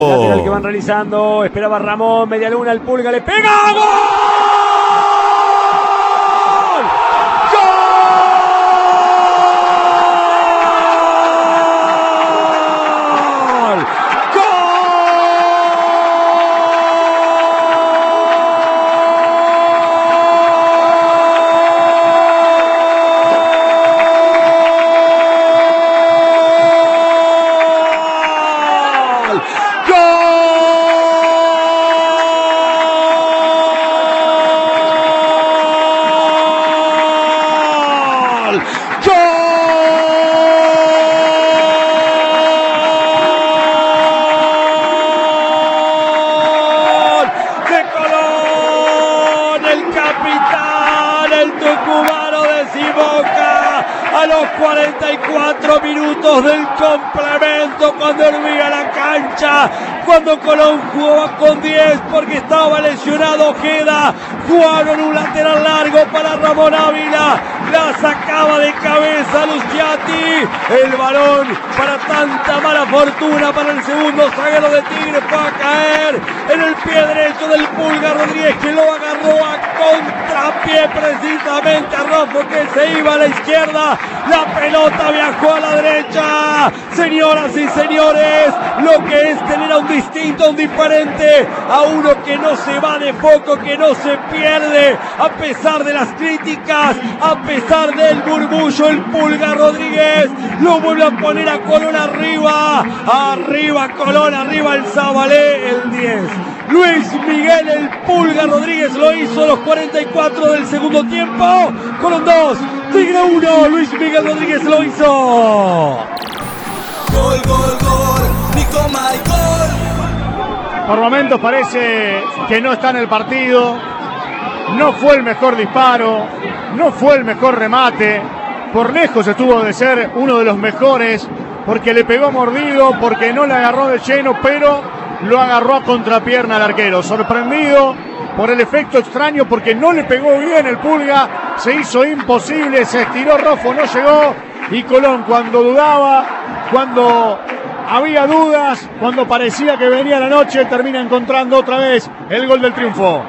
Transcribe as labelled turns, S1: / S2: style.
S1: Lateral que van realizando, esperaba Ramón, media luna, el Pulga le pega, ¡gol! A los 44 minutos del complemento, cuando hervía la cancha, cuando Colón jugaba con 10 porque estaba lesionado Ojeda, jugaron un lateral largo para Ramón Ávila, la sacaba de cabeza Luciati, el balón para tanta mala fortuna para el segundo zaguero de Tigre fue a caer en el pie derecho del Pulga Rodríguez, que lo agarró a contrapié precisamente a Rafa, que se iba a la izquierda. La pelota viajó a la derecha. Señoras y señores, lo que es tener a un distinto, a un diferente, a uno que no se va de foco, que no se pierde a pesar de las críticas, a pesar del murmullo. El Pulga Rodríguez lo vuelve a poner a Colón arriba. Arriba Colón, arriba el Zabalé, el 10. Luis Miguel el Pulga Rodríguez lo hizo a los 44 del segundo tiempo. Colón 2, Tigre 1, Luis Miguel Rodríguez lo hizo.
S2: Gol, gol, gol, Nico Michael.
S3: Por momentos parece que no está en el partido. No fue el mejor disparo, no fue el mejor remate. Por lejos estuvo de ser uno de los mejores, porque le pegó mordido, porque no le agarró de lleno, pero lo agarró a contrapierna al arquero. Sorprendido por el efecto extraño, porque no le pegó bien el Pulga, se hizo imposible, se estiró Rofo, no llegó, y Colón, cuando dudaba, cuando había dudas, cuando parecía que venía la noche, termina encontrando otra vez el gol del triunfo.